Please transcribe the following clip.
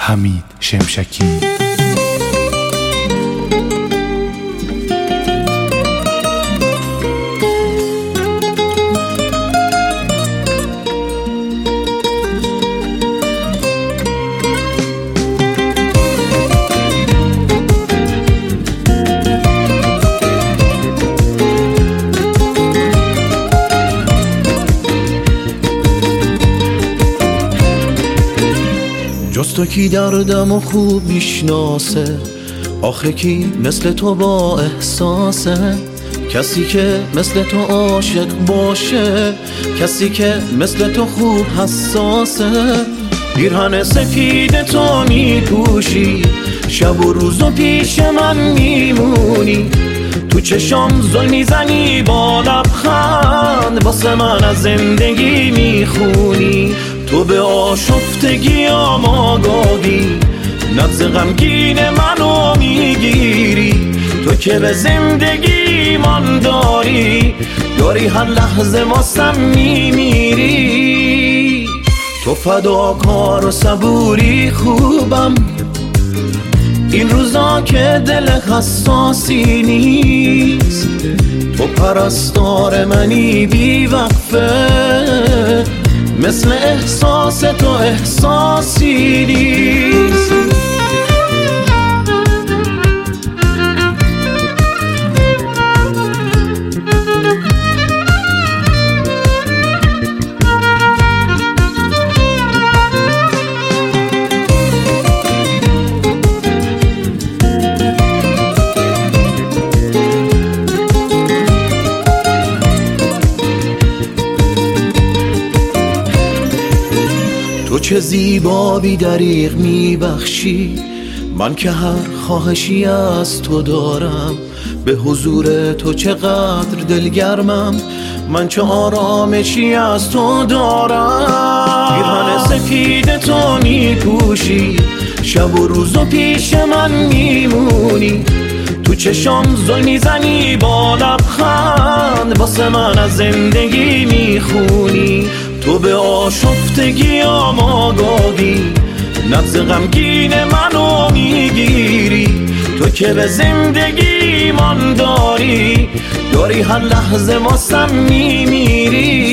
حمید شمشکی. جز تو کی دردمو خوب میشناسه؟ آخه کی مثل تو با احساسه؟ کسی که مثل تو عاشق باشه، کسی که مثل تو خوب حساسه. پیرهن سفید تو میپوشی، شب و روز و پیش من میمونی. تو چشام زل میزنی با لبخند، واسه من از زندگی میخونی. تو به آشفتگیام آگاهی، نبض غمگین منو میگیری. تو که به زندگی من داری هر لحظه واسم میمیری. تو فداکار و صبوری خوبم، این روزا که دل حساسی نیست. تو پرستار منی بی وقفه، مثل احساس تو احساسی نیست. تو چه زیبا بی دریغ میبخشی، من که هر خواهشی از تو دارم. به حضور تو چقدر دلگرمم، من چه آرامشی از تو دارم. پیرهن سفید تو میپوشی، شب و روز و پیش من میمونی. تو چشام زل میزنی با لبخند، واسه من از زندگی میخونی. تو به آشفتگیام آگاهی، نبض غمگین منو میگیری. تو که به زندگی من داری هر لحظه واسم میمیری.